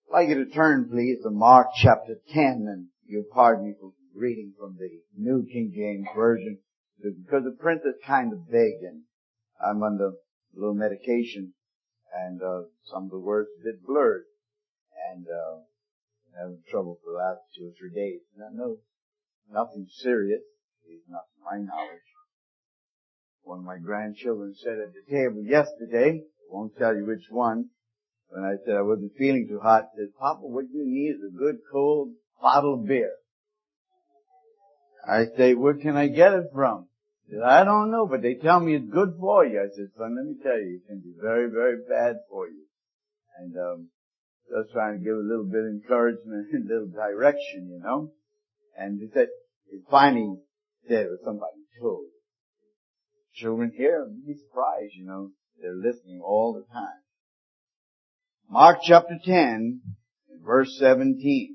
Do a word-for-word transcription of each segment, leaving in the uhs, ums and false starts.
I'd like you to turn, please, to Mark chapter ten, and you'll pardon me for reading from the New King James Version, because the print is kind of big, and I'm under a little medication, and uh, some of the words are a bit blurred, and uh, having trouble for the last two or three days. Now, no, nothing serious, at least not to my knowledge. One of my grandchildren said at the table yesterday, I won't tell you which one, when I said I wasn't feeling too hot, said, "Papa, what you need is a good cold bottle of beer." I say, "Where can I get it from?" He said, "I don't know, but they tell me it's good for you." I said, "Son, let me tell you, it can be very, very bad for you." And um just trying to give a little bit of encouragement and a little direction, you know. And he said, he finally said, or somebody told children here, you'd be surprised, you know, they're listening all the time. Mark chapter ten, verse seventeen.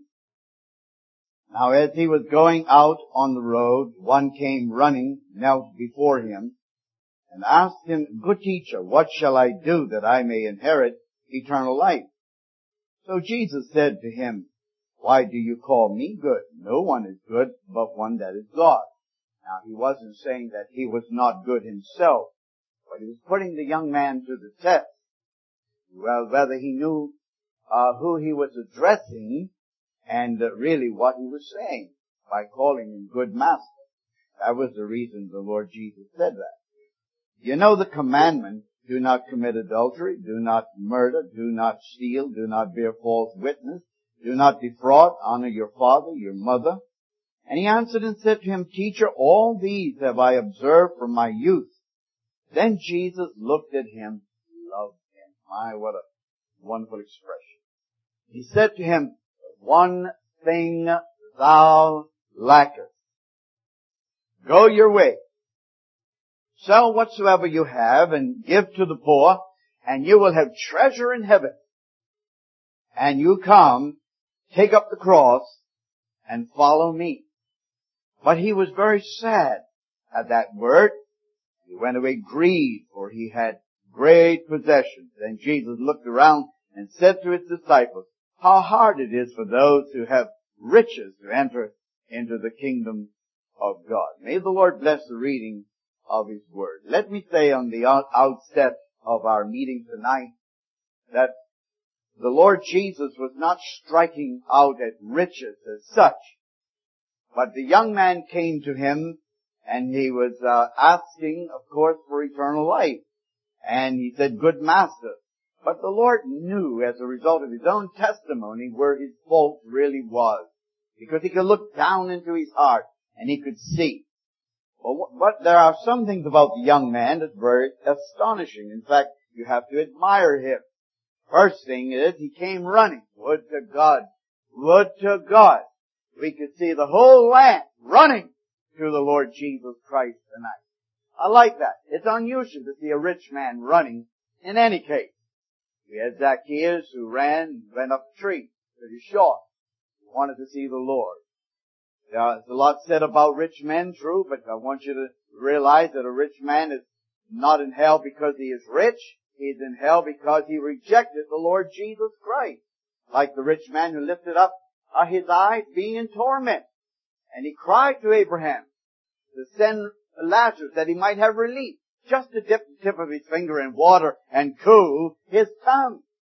Now as he was going out on the road, one came running, knelt before him, and asked him, "Good teacher, what shall I do that I may inherit eternal life?" So Jesus said to him, "Why do you call me good? No one is good but one, that is God." Now he wasn't saying that he was not good himself, but he was putting the young man to the test. Well, whether he knew uh, who he was addressing and uh, really what he was saying by calling him good master. That was the reason the Lord Jesus said that. You know the commandment, do not commit adultery, do not murder, do not steal, do not bear false witness, do not defraud, honor your father, your mother. And he answered and said to him, "Teacher, all these have I observed from my youth." Then Jesus looked at him, loved him. My, what a wonderful expression. He said to him, "One thing thou lackest. Go your way. Sell whatsoever you have and give to the poor, and you will have treasure in heaven. And you come, take up the cross, and follow me." But he was very sad at that word. He went away grieved, for he had great possessions. Then Jesus looked around and said to his disciples, "How hard it is for those who have riches to enter into the kingdom of God." May the Lord bless the reading of His Word. Let me say on the outset of our meeting tonight that the Lord Jesus was not striking out at riches as such, but the young man came to Him and he was uh, asking, of course, for eternal life. And he said, "Good master." But the Lord knew, as a result of His own testimony, where his fault really was, because He could look down into his heart and He could see. Well, but there are some things about the young man that's very astonishing. In fact, you have to admire him. First thing is, he came running. Would to God, would to God, we could see the whole land running to the Lord Jesus Christ tonight. I like that. It's unusual to see a rich man running in any case. We had Zacchaeus who ran and went up a tree, pretty short. He wanted to see the Lord. There's a lot said about rich men, true, but I want you to realize that a rich man is not in hell because he is rich. He's in hell because he rejected the Lord Jesus Christ. Like the rich man who lifted up his eyes being in torment. And he cried to Abraham to send Lazarus that he might have relief, just to dip the tip of his finger in water and cool his tongue.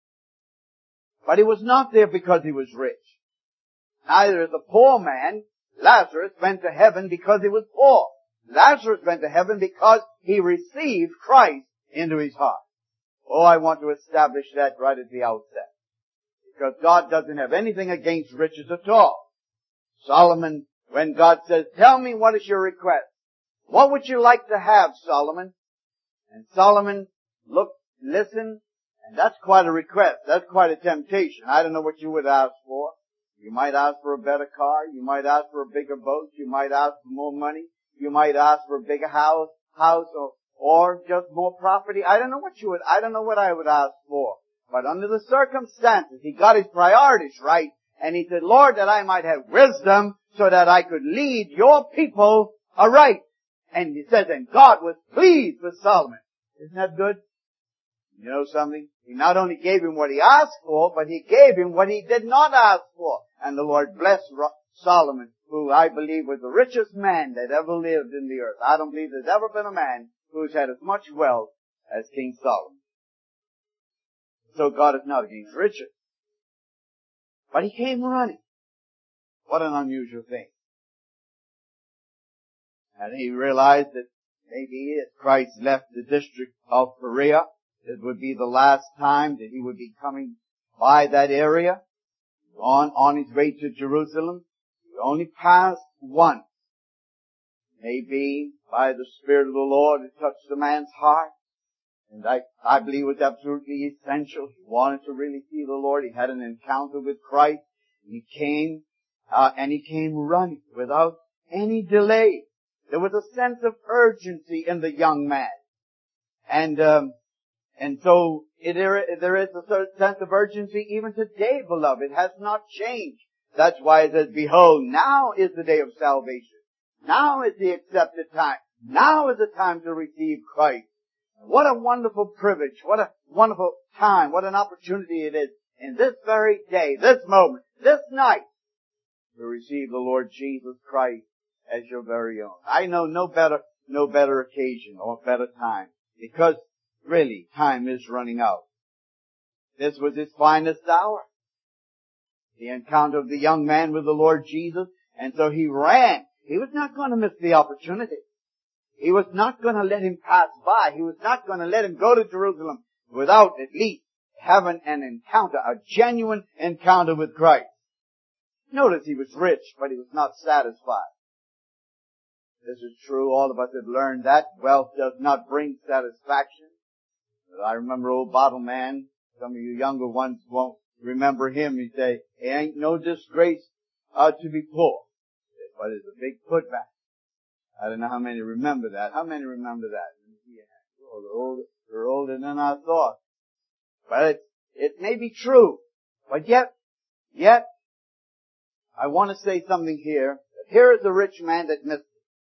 But he was not there because he was rich. Neither the poor man, Lazarus, went to heaven because he was poor. Lazarus went to heaven because he received Christ into his heart. Oh, I want to establish that right at the outset. Because God doesn't have anything against riches at all. Solomon, when God says, "Tell me, what is your request? What would you like to have, Solomon?" And Solomon looked, listened, and that's quite a request. That's quite a temptation. I don't know what you would ask for. You might ask for a better car. You might ask for a bigger boat. You might ask for more money. You might ask for a bigger house, house or, or just more property. I don't know what you would, I don't know what I would ask for. But under the circumstances, he got his priorities right. And he said, "Lord, that I might have wisdom so that I could lead your people aright." And he says, and God was pleased with Solomon. Isn't that good? You know something? He not only gave him what he asked for, but he gave him what he did not ask for. And the Lord blessed Solomon, who I believe was the richest man that ever lived in the earth. I don't believe there's ever been a man who's had as much wealth as King Solomon. So God is not against riches. But he came running. What an unusual thing. And he realized that maybe if Christ left the district of Perea, it would be the last time that he would be coming by that area, on, on his way to Jerusalem. He only passed once. Maybe by the Spirit of the Lord it touched the man's heart. And I, I believe it was absolutely essential. He wanted to really see the Lord. He had an encounter with Christ. He came, uh, and he came running without any delay. There was a sense of urgency in the young man. And, um, and so it, there is a certain sense of urgency even today, beloved. It has not changed. That's why it says, behold, now is the day of salvation. Now is the accepted time. Now is the time to receive Christ. What a wonderful privilege. What a wonderful time. What an opportunity it is in this very day, this moment, this night, to receive the Lord Jesus Christ as your very own. I know no better, no better occasion or better time, because really time is running out. This was his finest hour. The encounter of the young man with the Lord Jesus, and so he ran. He was not going to miss the opportunity. He was not going to let him pass by. He was not going to let him go to Jerusalem without at least having an encounter, a genuine encounter with Christ. Notice he was rich, but he was not satisfied. This is true. All of us have learned that wealth does not bring satisfaction. But I remember old Bottle Man. Some of you younger ones won't remember him. He'd say, it ain't no disgrace uh, to be poor, but it's a big putback. I don't know how many remember that. How many remember that? Oh, they're older, they're older than I thought. But it, it may be true. But yet, yet, I want to say something here. Here is the rich man that missed it.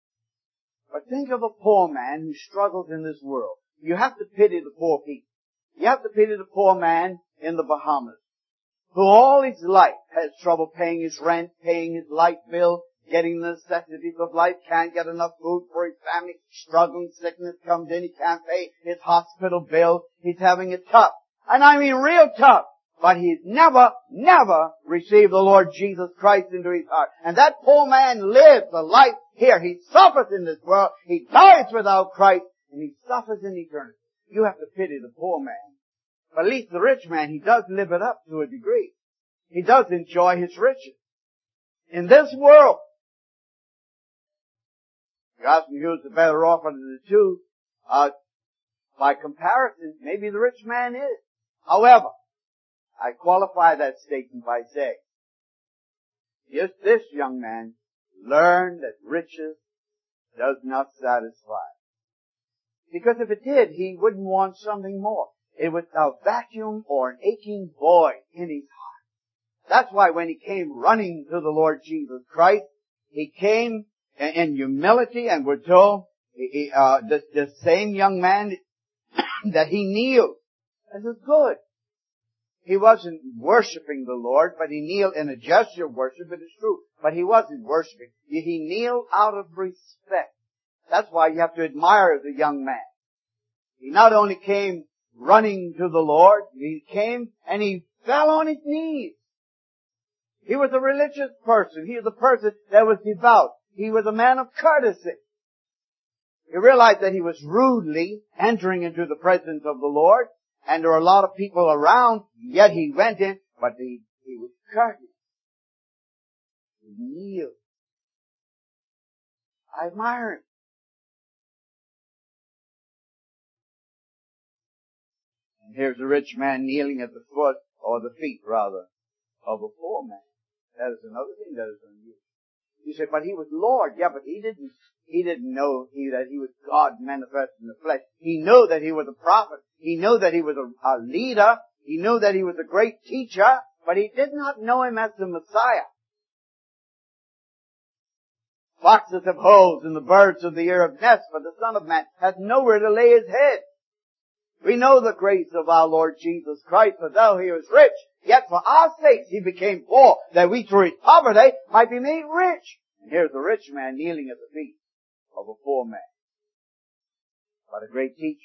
But think of a poor man who struggles in this world. You have to pity the poor people. You have to pity the poor man in the Bahamas, who all his life has trouble paying his rent, paying his light bill, getting the necessities of life, can't get enough food for his family, struggling, sickness comes in, he can't pay his hospital bill, he's having it tough. And I mean real tough. But he's never, never received the Lord Jesus Christ into his heart. And that poor man lives a life here. He suffers in this world. He dies without Christ. And he suffers in eternity. You have to pity the poor man. But at least the rich man, he does live it up to a degree. He does enjoy his riches. In this world, you ask me who's the better off of the two, uh, by comparison, maybe the rich man is. However, I qualify that statement by saying, yes, this young man learned that riches does not satisfy. Because if it did, he wouldn't want something more. It was a vacuum or an aching void in his heart. That's why when he came running to the Lord Jesus Christ, he came in humility, and we're told, he, uh, this, this same young man that he kneeled. This is good. He wasn't worshiping the Lord, but he kneeled in a gesture of worship. It is true. But he wasn't worshiping. He kneeled out of respect. That's why you have to admire the young man. He not only came running to the Lord, he came and he fell on his knees. He was a religious person. He was a person that was devout. He was a man of courtesy. He realized that he was rudely entering into the presence of the Lord. And there were a lot of people around, yet he went in, but he, he was courteous. He kneeled. I admire him. And here's a rich man kneeling at the foot, or the feet rather, of a poor man. That is another thing that is unusual. You say, but he was Lord. Yeah, but he didn't, he didn't know he, that he was God manifest in the flesh. He knew that he was a prophet. He knew that he was a, a leader. He knew that he was a great teacher, but he did not know him as the Messiah. Foxes have holes and the birds of the air have nests, but the Son of Man has nowhere to lay his head. We know the grace of our Lord Jesus Christ, for though he was rich, yet for our sakes he became poor, that we through his poverty might be made rich. And here's a rich man kneeling at the feet of a poor man. But a great teacher.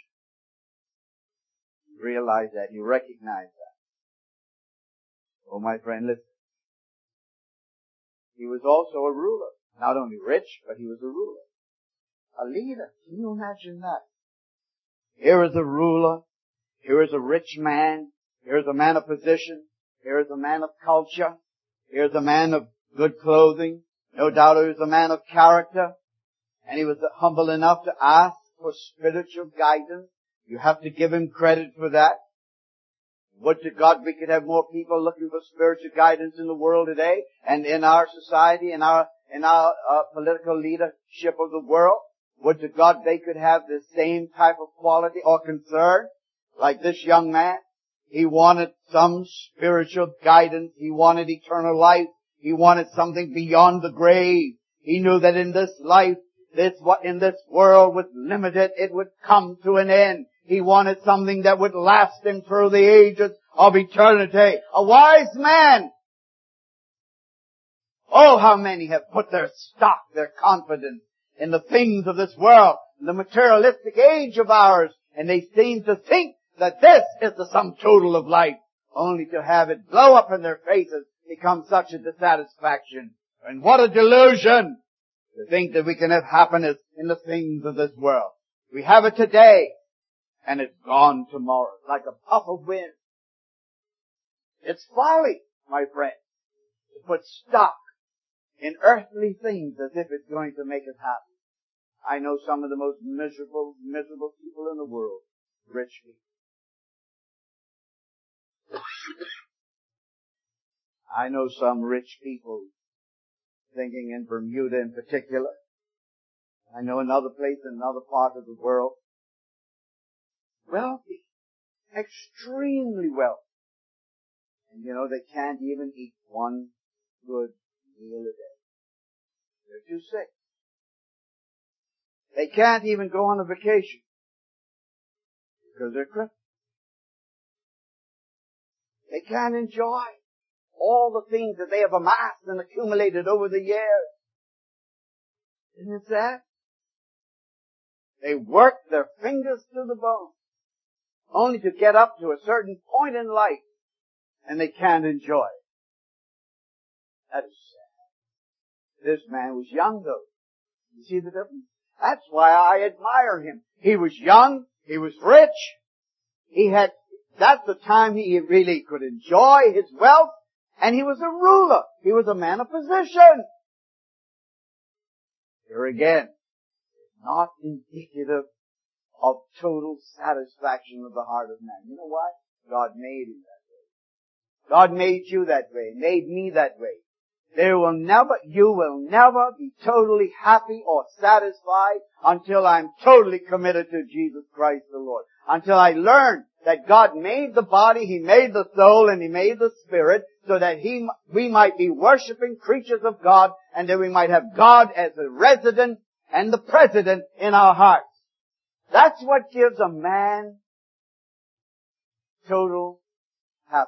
He realized that. He recognized that. Oh, my friend, listen. He was also a ruler. Not only rich, but he was a ruler. A leader. Can you imagine that? Here is a ruler. Here is a rich man. Here is a man of position. Here is a man of culture. Here is a man of good clothing. No doubt he was a man of character. And he was humble enough to ask for spiritual guidance. You have to give him credit for that. Would to God we could have more people looking for spiritual guidance in the world today and in our society, in our, in our uh, political leadership of the world. Would to God they could have the same type of quality or concern like this young man. He wanted some spiritual guidance. He wanted eternal life. He wanted something beyond the grave. He knew that in this life, this what in this world was limited, it would come to an end. He wanted something that would last him through the ages of eternity. A wise man. Oh, how many have put their stock, their confidence in the things of this world, the materialistic age of ours, and they seem to think that this is the sum total of life, only to have it blow up in their faces, become such a dissatisfaction. And what a delusion to think that we can have happiness in the things of this world. We have it today, and it's gone tomorrow, like a puff of wind. It's folly, my friend, to put stock in earthly things as if it's going to make us happy. I know some of the most miserable, miserable people in the world, rich people. I know some rich people, thinking in Bermuda in particular. I know another place in another part of the world. Wealthy. Extremely wealthy. And you know, they can't even eat one good meal a day. They're too sick. They can't even go on a vacation because they're crippled. They can't enjoy all the things that they have amassed and accumulated over the years. Isn't it sad? They work their fingers to the bone only to get up to a certain point in life and they can't enjoy it. That is sad. This man was young though. You see the difference? That's why I admire him. He was young. He was rich. He had, that's the time he really could enjoy his wealth. And he was a ruler. He was a man of position. Here again, it's not indicative of total satisfaction of the heart of man. You know why? God made him that way. God made you that way. Made me that way. There will never, you will never be totally happy or satisfied until I'm totally committed to Jesus Christ the Lord. Until I learn that God made the body, He made the soul, and He made the spirit so that He, we might be worshiping creatures of God and that we might have God as the resident and the president in our hearts. That's what gives a man total happiness.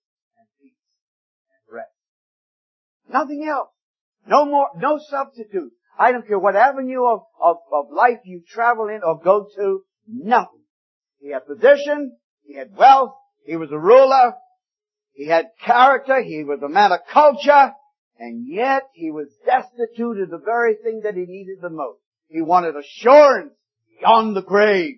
Nothing else. No more, no substitute. I don't care what avenue of, of, of life you travel in or go to, nothing. He had position, he had wealth, he was a ruler, he had character, he was a man of culture, and yet he was destitute of the very thing that he needed the most. He wanted assurance beyond the grave.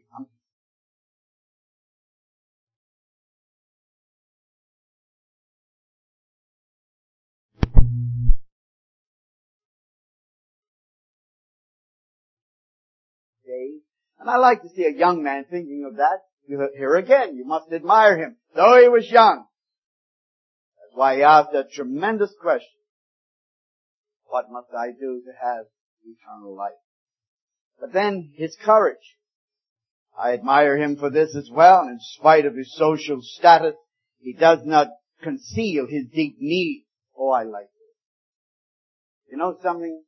And I like to see a young man thinking of that. Here again, you must admire him, though he was young. That's why he asked a tremendous question. What must I do to have eternal life? But then his courage. I admire him for this as well. And in spite of his social status, he does not conceal his deep need. Oh, I like it. You know something?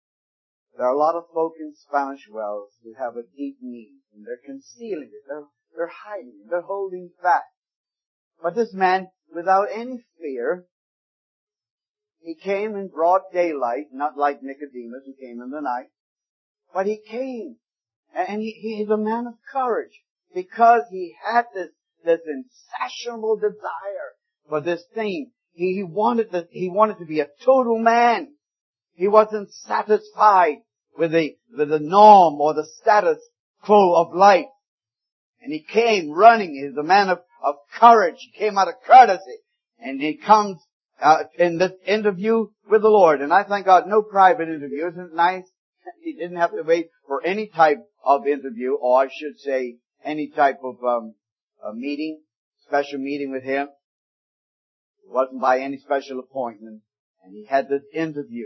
There are a lot of folk in Spanish Wells who have a deep need, and they're concealing it. They're, They're hiding. They're holding back. But this man, without any fear, he came in broad daylight, not like Nicodemus who came in the night. But he came. And he, he is a man of courage. Because he had this, this insatiable desire for this thing. He, he wanted to, he wanted to be a total man. He wasn't satisfied with the, with the norm or the status quo of life. And he came running. He's a man of, of courage. He came out of courtesy. And he comes uh, in this interview with the Lord. And I thank God, no private interview. Isn't it nice? He didn't have to wait for any type of interview, or I should say, any type of um, a meeting, special meeting with him. It wasn't by any special appointment. And he had this interview,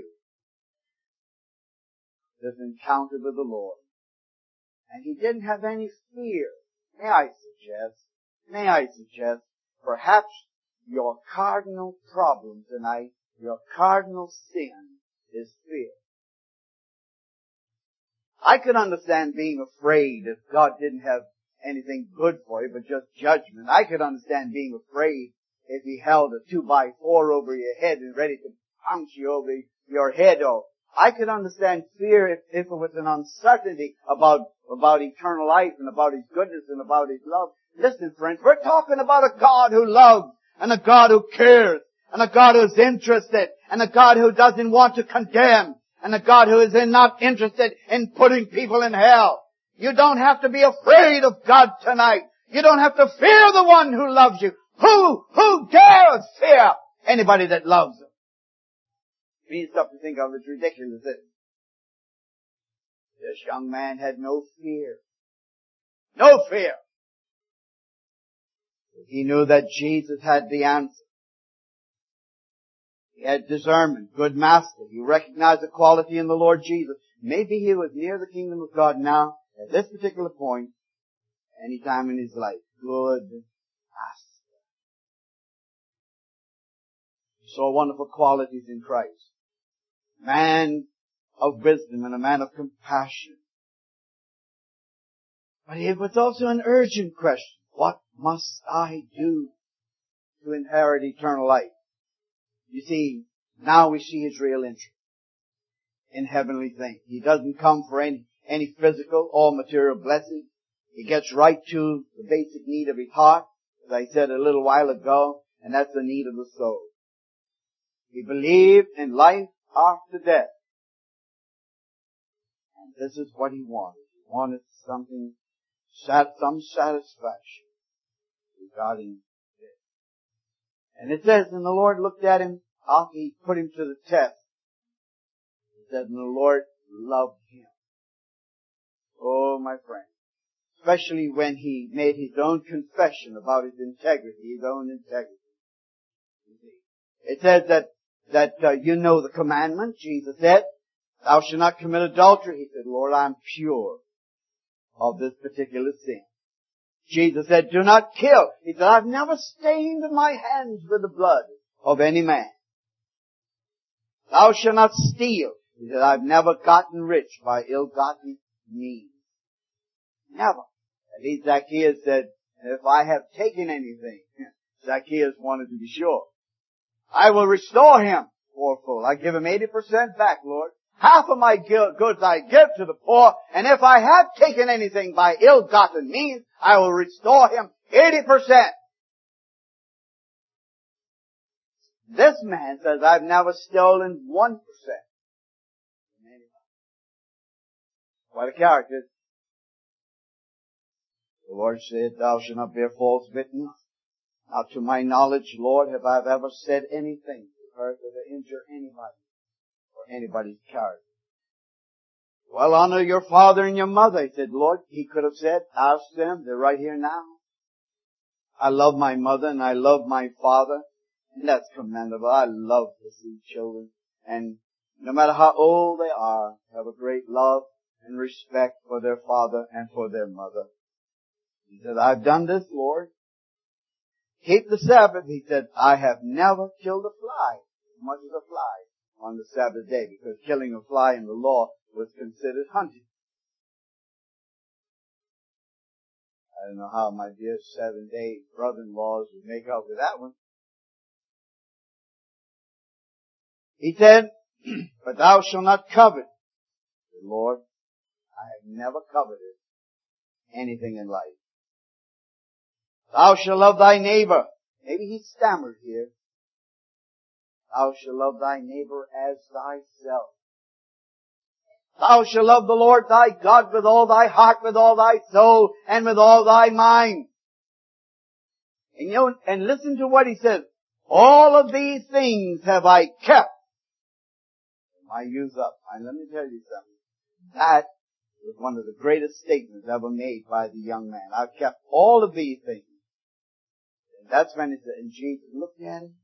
this encounter with the Lord. And he didn't have any fear. May I suggest, may I suggest, perhaps your cardinal problem tonight, your cardinal sin is fear. I could understand being afraid if God didn't have anything good for you, but just judgment. I could understand being afraid if He held a two by four over your head and ready to punch you over your head. Or I could understand fear if, if it was an uncertainty about, about eternal life and about His goodness and about His love. Listen, friends, we're talking about a God who loves and a God who cares and a God who's interested and a God who doesn't want to condemn and a God who is not interested in putting people in hell. You don't have to be afraid of God tonight. You don't have to fear the one who loves you. Who, who dares fear anybody that loves Him? Me stuff to think of is ridiculous. This young man had no fear. No fear. He knew that Jesus had the answer. He had discernment, good master. He recognized the quality in the Lord Jesus. Maybe he was near the kingdom of God now, at this particular point, any time in his life. Good master. He saw wonderful qualities in Christ. Man of wisdom and a man of compassion. But it was also an urgent question. What must I do to inherit eternal life? You see, now we see his real interest in heavenly things. He doesn't come for any, any physical or material blessing. He gets right to the basic need of his heart, as I said a little while ago, and that's the need of the soul. He believed in life after death. And this is what he wanted. He wanted something, some satisfaction regarding this. And it says, and the Lord looked at him after he put him to the test. He said, and the Lord loved him. Oh, my friend. Especially when he made his own confession about his integrity, his own integrity. It says that, that uh, you know the commandment. Jesus said, thou shalt not commit adultery. He said, Lord, I'm pure of this particular sin. Jesus said, do not kill. He said, I've never stained my hands with the blood of any man. Thou shalt not steal. He said, I've never gotten rich by ill-gotten means. Never. At least Zacchaeus said, if I have taken anything, Zacchaeus wanted to be sure, I will restore him fourfold. I give him eighty percent back, Lord. Half of my goods I give to the poor, and if I have taken anything by ill-gotten means, I will restore him eighty percent. This man says, I've never stolen one percent. What a character. The Lord said, thou shalt not bear false witness. Now to my knowledge, Lord, have I ever said anything to hurt or to injure anybody or anybody's character. Well, honor your father and your mother. He said, Lord, he could have said, ask them. They're right here now. I love my mother and I love my father. And that's commendable. I love to see children. And no matter how old they are, have a great love and respect for their father and for their mother. He said, I've done this, Lord. Keep the Sabbath. He said, I have never killed a fly, as much as a fly, on the Sabbath day, because killing a fly in the law was considered hunting. I don't know how my dear seven-day brother-in-laws would make out with that one. He said, but thou shalt not covet. The Lord, I have never coveted anything in life. Thou shalt love thy neighbor. Maybe he stammered here. Thou shalt love thy neighbor as thyself. Thou shalt love the Lord thy God with all thy heart, with all thy soul, and with all thy mind. And you know, and listen to what he says. All of these things have I kept. My youth up. And let me tell you something. That was one of the greatest statements ever made by the young man. I've kept all of these things. And that's when he said, and Jesus looked at him.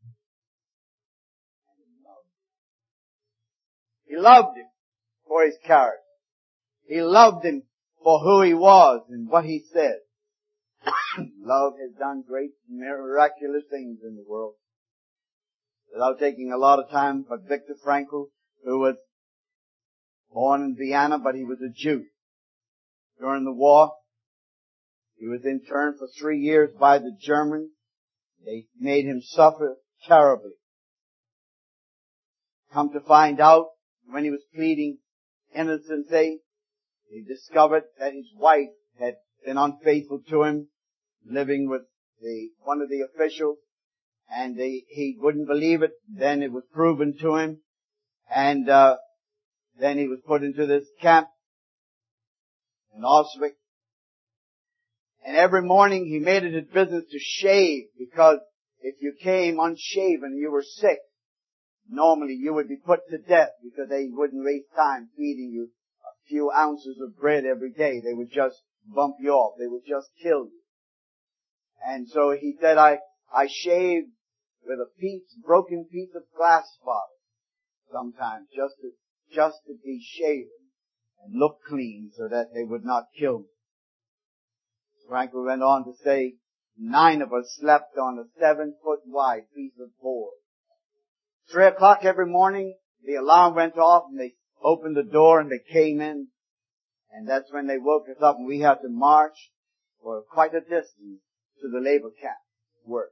He loved him for his character. He loved him for who he was and what he said. Love has done great miraculous things in the world. Without taking a lot of time, but Viktor Frankl, who was born in Vienna, but he was a Jew. During the war, he was interned for three years by the Germans. They made him suffer terribly. Come to find out, when he was pleading innocence, he discovered that his wife had been unfaithful to him, living with the one of the officials, and they, he wouldn't believe it. Then it was proven to him, and uh then he was put into this camp in Auschwitz. And every morning he made it his business to shave, because if you came unshaven and you were sick, normally you would be put to death, because they wouldn't waste time feeding you a few ounces of bread every day. They would just bump you off. They would just kill you. And so he said, I, I shaved with a piece, broken piece of glass bottle sometimes, just to, just to be shaven and look clean so that they would not kill me. Frankl went on to say, nine of us slept on a seven foot wide piece of board. Three o'clock every morning, the alarm went off and they opened the door and they came in. And that's when they woke us up, and we had to march for quite a distance to the labor camp work.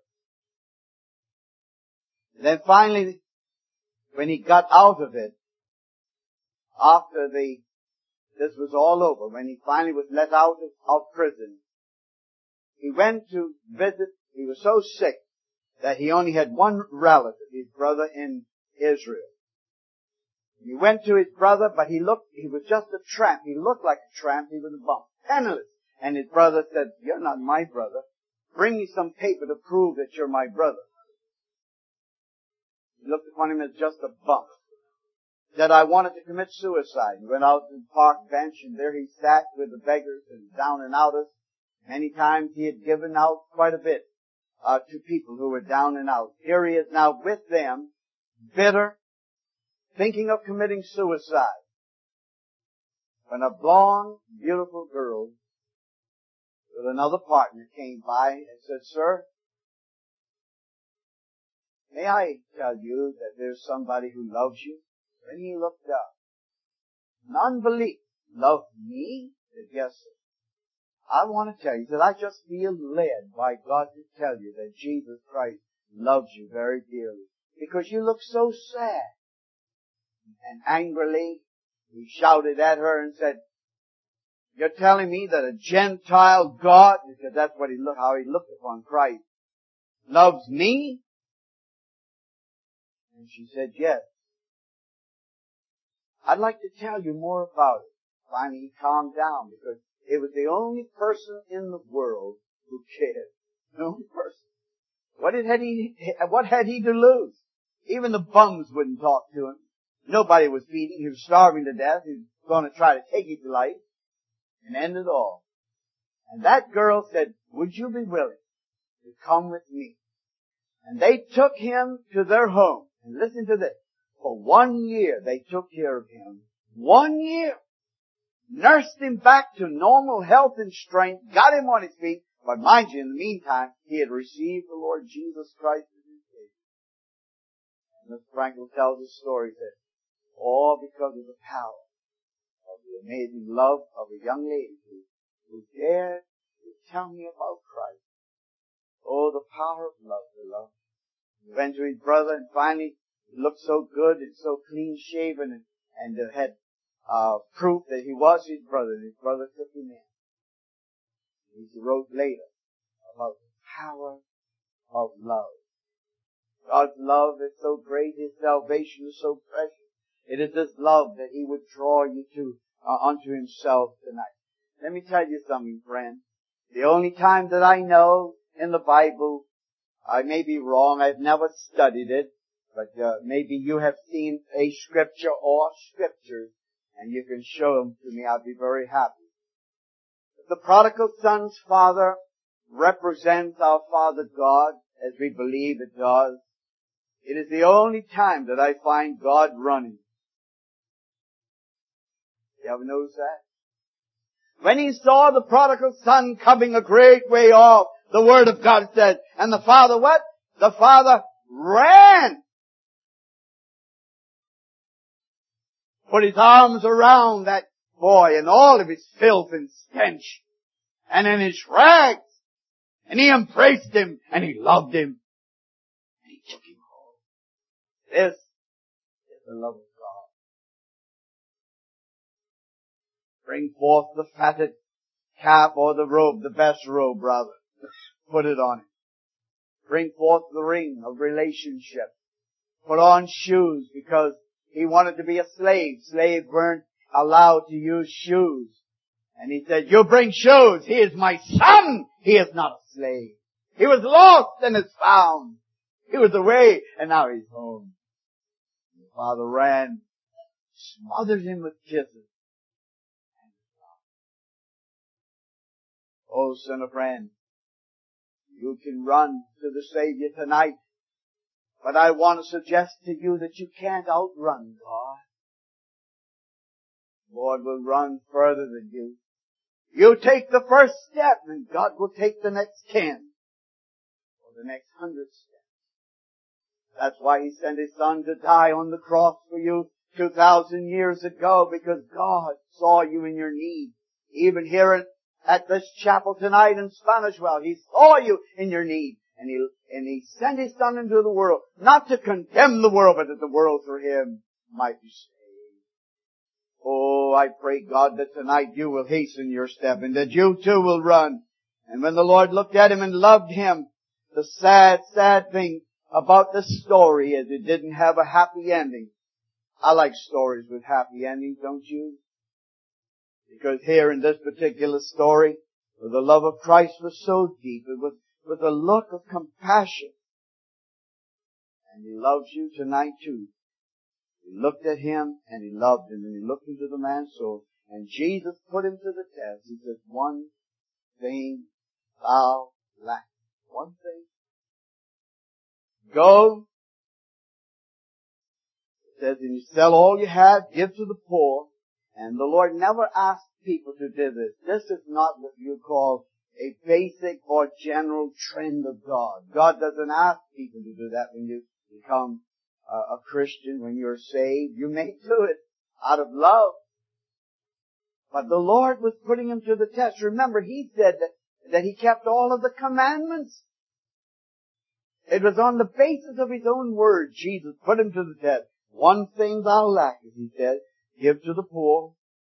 And then finally, when he got out of it, after the, this was all over, when he finally was let out of, of prison, he went to visit. He was so sick that he only had one relative, his brother in Israel. He went to his brother, but he looked, he was just a tramp. He looked like a tramp. He was a bum, penniless. And his brother said, you're not my brother. Bring me some paper to prove that you're my brother. He looked upon him as just a bum. Said, I wanted to commit suicide. He went out to the park bench, and there he sat with the beggars and down and outers. Many times he had given out quite a bit uh, to people who were down and out. Here he is now with them, bitter, thinking of committing suicide, when a blonde, beautiful girl with another partner came by and said, sir, may I tell you that there's somebody who loves you? Then he looked up. Non-belief. Love me? He said, yes, sir. I want to tell you that I just feel led by God to tell you that Jesus Christ loves you very dearly, because you look so sad. And angrily, he shouted at her and said, you're telling me that a Gentile God, because that's what he looked, how he looked upon Christ, loves me? And she said, yes. I'd like to tell you more about it. Finally, he calmed down, because it was the only person in the world who cared. The only person. What had he, what had he to lose? Even the bums wouldn't talk to him. Nobody was feeding. He was starving to death. He was going to try to take his life and end it all. And that girl said, would you be willing to come with me? And they took him to their home. And listen to this. For one year, they took care of him. One year. Nursed him back to normal health and strength. Got him on his feet. But mind you, in the meantime, he had received the Lord Jesus Christ as his Savior. And Mister Frankl tells the story that all because of the power of the amazing love of a young lady who, who dared to tell me about Christ. Oh, the power of love, beloved. He went to his brother and finally he looked so good and so clean shaven and, and uh, had uh, proof that he was his brother, and his brother took him in. He wrote later about the power of love. God's love is so great, His salvation is so precious. It is this love that He would draw you to, uh, unto Himself tonight. Let me tell you something, friend. The only time that I know in the Bible, I may be wrong, I've never studied it, but uh, maybe you have seen a scripture or scriptures, and you can show them to me, I'll be very happy. The prodigal son's father represents our Father God, as we believe it does. It is the only time that I find God running. You ever notice that? When he saw the prodigal son coming a great way off, the Word of God says, and the father what? The father ran. Put his arms around that boy and all of his filth and stench, and in his rags, and he embraced him, and he loved him, and he took him home. This is the love of God. Bring forth the fatted calf or the robe, the best robe, brother. Put it on him. Bring forth the ring of relationship. Put on shoes, because he wanted to be a slave. Slaves weren't allowed to use shoes. And he said, you bring shoes. He is my son. He is not a slave. He was lost and is found. He was away and now he's home. The father ran, smothered him with kisses. Oh, sinner friend, you can run to the Savior tonight, but I want to suggest to you that you can't outrun God. Lord will run further than you. You take the first step and God will take the next ten or the next hundred steps. That's why He sent His Son to die on the cross for you two thousand years ago, because God saw you in your need. Even here at, at this chapel tonight in Spanishwell, He saw you in your need. And He, and He sent His Son into the world, not to condemn the world, but that the world through Him might be saved. Oh, I pray, God, that tonight you will hasten your step and that you too will run. And when the Lord looked at him and loved him, the sad, sad thing about this story is it didn't have a happy ending. I like stories with happy endings, don't you? Because here in this particular story, where the love of Christ was so deep, it was with a look of compassion. And He loves you tonight too. He looked at him and He loved him, and He looked into the man's soul, and Jesus put him to the test. He said, one thing thou lackest. One thing. Go. It says, and you sell all you have, give to the poor. And the Lord never asked people to do this. This is not what you call a basic or general trend of God. God doesn't ask people to do that when you become a Christian, when you're saved. You may do it out of love. But the Lord was putting him to the test. Remember, He said that, that He kept all of the commandments. It was on the basis of His own word. Jesus put him to the test. One thing thou lackest, He said, give to the poor.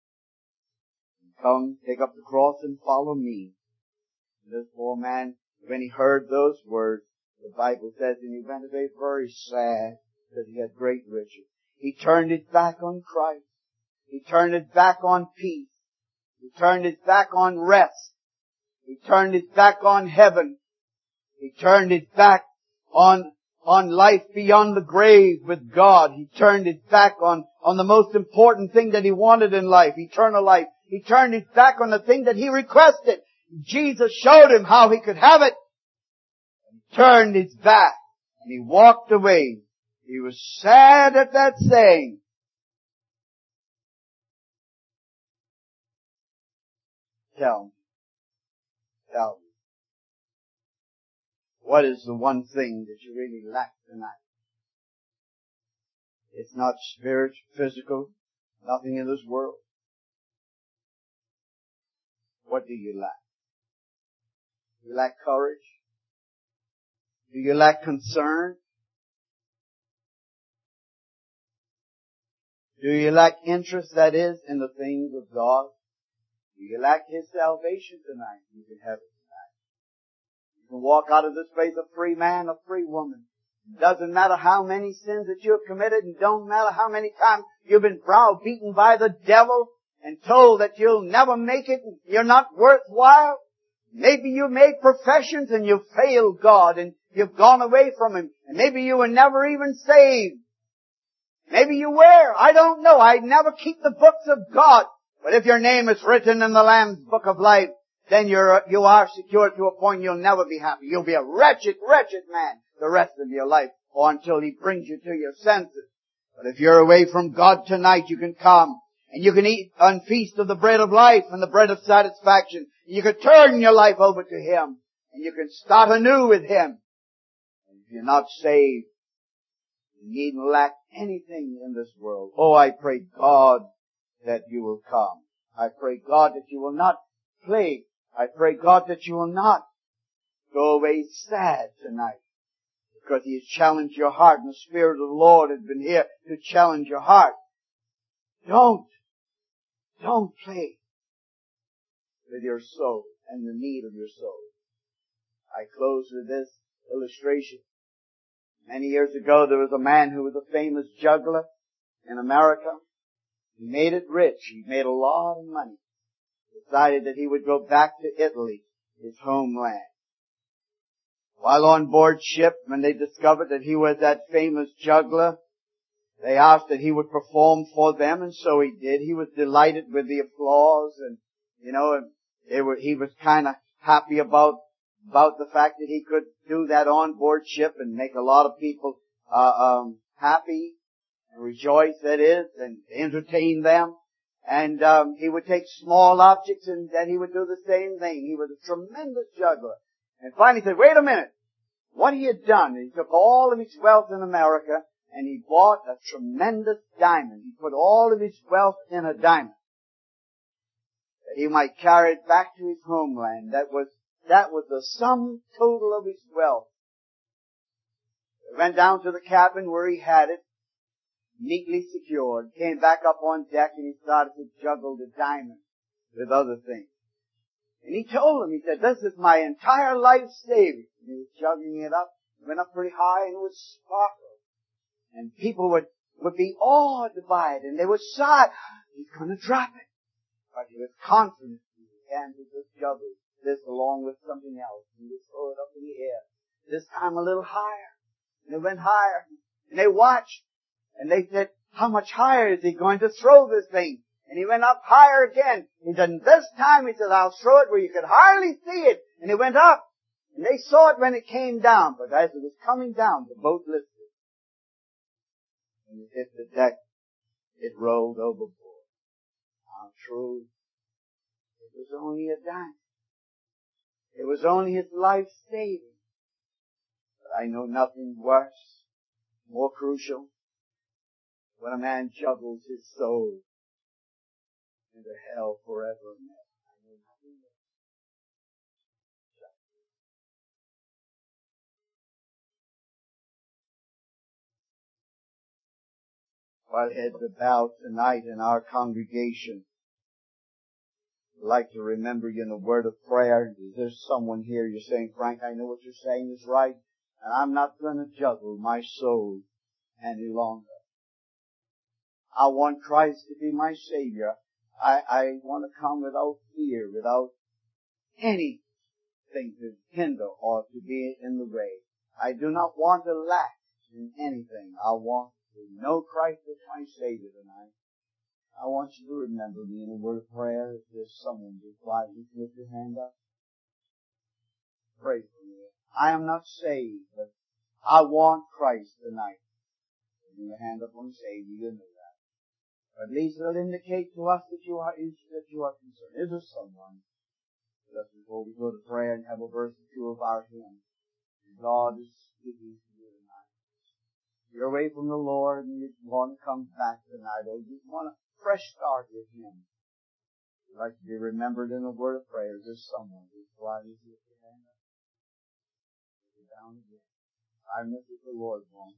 Come, take up the cross and follow me. This poor man, when he heard those words, the Bible says, and he went away very sad, because he had great riches. He turned his back on Christ. He turned his back on peace. He turned his back on rest. He turned his back on heaven. He turned his back on, on life beyond the grave with God. He turned his back on, on the most important thing that he wanted in life, eternal life. He turned his back on the thing that he requested. Jesus showed him how he could have it. He turned his back and he walked away. He was sad at that saying. Tell me. Tell me. What is the one thing that you really lack tonight? It's not spiritual, physical, nothing in this world. What do you lack? Do you lack courage? Do you lack concern? Do you lack interest, that is, in the things of God? Do you lack His salvation tonight? You can have it tonight. You can walk out of this place a free man, a free woman. It doesn't matter how many sins that you have committed, and don't matter how many times you've been browbeaten by the devil and told that you'll never make it, and you're not worthwhile. Maybe you made professions and you failed God and you've gone away from Him. And maybe you were never even saved. Maybe you were. I don't know. I never keep the books of God. But if your name is written in the Lamb's book of life, then you're, you are secure to a point you'll never be happy. You'll be a wretched, wretched man the rest of your life, or until He brings you to your senses. But if you're away from God tonight, you can come and you can eat and feast of the bread of life and the bread of satisfaction. You can turn your life over to Him and you can start anew with Him. And if you're not saved, you needn't lack anything in this world. Oh, I pray God that you will come. I pray God that you will not plague. I pray God that you will not go away sad tonight, because He has challenged your heart, and the Spirit of the Lord has been here to challenge your heart. Don't, don't play with your soul and the need of your soul. I close with this illustration. Many years ago, there was a man who was a famous juggler in America. He made it rich. He made a lot of money. Decided that he would go back to Italy, his homeland. While on board ship, when they discovered that he was that famous juggler, they asked that he would perform for them, and so he did. He was delighted with the applause, and, you know, they were, he was kind of happy about, about the fact that he could do that on board ship and make a lot of people, uh, um, happy and rejoice, that is, and entertain them. And, um, he would take small objects and then he would do the same thing. He was a tremendous juggler. And finally he said, wait a minute. What he had done, he took all of his wealth in America and he bought a tremendous diamond. He put all of his wealth in a diamond, that he might carry it back to his homeland. That was, that was the sum total of his wealth. He went down to the cabin where he had it, neatly secured, came back up on deck, and he started to juggle the diamond with other things. And he told them, he said, this is my entire life savings. And he was juggling it up, went up pretty high, and it would sparkle. And people would, would be awed by it, and they would sigh, he's going to drop it. But he was confident. He began to just juggle this along with something else. He would throw it up in the air. This time a little higher. And it went higher. And they watched. And they said, how much higher is he going to throw this thing? And he went up higher again. He said, this time, he said, I'll throw it where you could hardly see it. And it went up. And they saw it when it came down. But as it was coming down, the boat lifted. And it hit the deck. It rolled overboard. How true. It was only a dime. It was only his life saving. But I know nothing worse, more crucial, when a man juggles his soul into hell forever and ever. I know nothing worse. While heads are bowed tonight in our congregation, I'd like to remember you in a word of prayer. Is there someone here you're saying, Frank, I know what you're saying is right, and I'm not going to juggle my soul any longer. I want Christ to be my Savior. I, I want to come without fear, without anything to hinder or to be in the way. I do not want to lack in anything. I want to know Christ as my Savior tonight. I want you to remember me in a word of prayer. If there's someone who's quietly lift your hand up, pray for me. I am not saved, but I want Christ tonight. Put your hand up on Savior, you know that. Or at least it'll indicate to us that you are that you are concerned. Is there someone? Just before we go to prayer and have a verse or two of our hymn, God is speaking to you tonight. If you're away from the Lord and you want to come back tonight, or you want a fresh start with Him, you'd like to be remembered in a word of prayer. Is there someone who's quietly with your hand up? now and again. Five minutes with the Lord won't.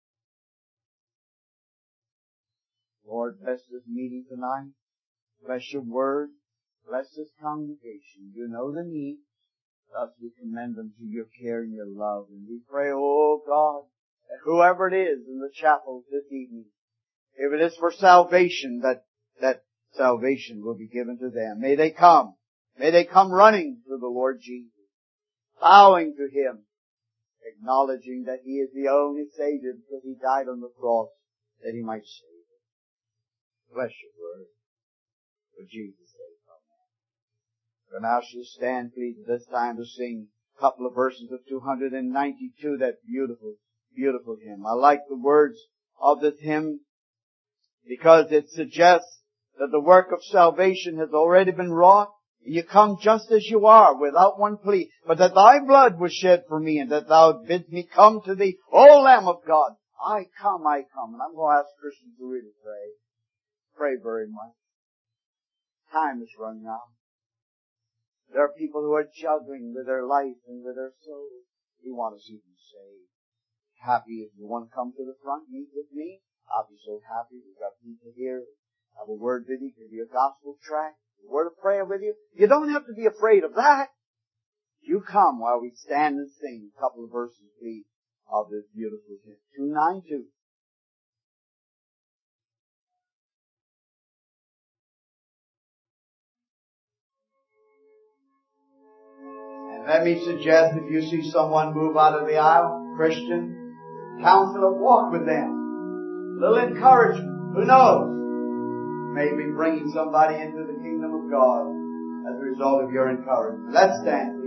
Lord, bless this meeting tonight. Bless your word. Bless this congregation. You know the needs. Thus we commend them to your care and your love. And we pray, oh God, that whoever it is in the chapel this evening, if it is for salvation, that, that salvation will be given to them. May they come. May they come running to the Lord Jesus, bowing to Him, acknowledging that He is the only Savior because He died on the cross that He might save them. Bless your word. For Jesus' sake, amen. So now she'll stand, please, at this time to sing a couple of verses of two hundred ninety-two, that beautiful, beautiful hymn. I like the words of this hymn because it suggests that the work of salvation has already been wrought. You come just as you are, without one plea, but that thy blood was shed for me, and that thou bidst me come to thee, O Lamb of God. I come, I come. And I'm going to ask Christians to really pray. Pray very much. Time is running out. There are people who are juggling with their life and with their soul. We want to see them saved. Happy if you want to come to the front, meet with me. I'll be so happy. We've got people here. Have a word with you. Give you a gospel tract. A word of prayer with you. You don't have to be afraid of that. You come while we stand and sing a couple of verses, please, of this beautiful hymn. two ninety-two. Let me suggest, if you see someone move out of the aisle, Christian, counselor, walk with them. A little encouragement. Who knows? Maybe bringing somebody into the kingdom of God as a result of your encouragement. Let's stand.